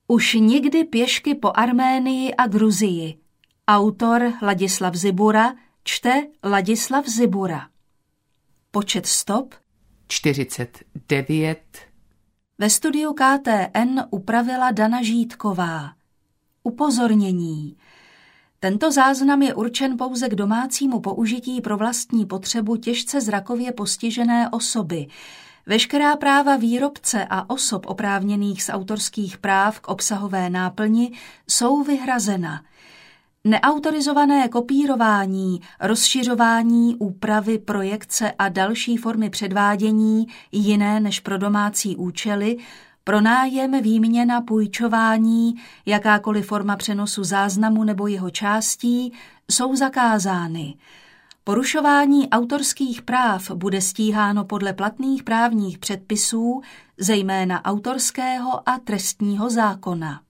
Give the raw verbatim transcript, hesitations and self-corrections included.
Už nikdy pěšky po Arménii a Gruzii. Autor Ladislav Zibura, čte Ladislav Zibura. Počet stop čtyřicet devět. Ve studiu K T N upravila Dana Žítková. Upozornění. Tento záznam je určen pouze k domácímu použití pro vlastní potřebu těžce zrakově postižené osoby. Veškerá práva výrobce a osob oprávněných z autorských práv k obsahové náplni jsou vyhrazena. Neautorizované kopírování, rozšiřování, úpravy, projekce a další formy předvádění jiné než pro domácí účely, pronájem, výměna, půjčování, jakákoliv forma přenosu záznamu nebo jeho částí jsou zakázány. Porušování autorských práv bude stíháno podle platných právních předpisů, zejména autorského a trestního zákona.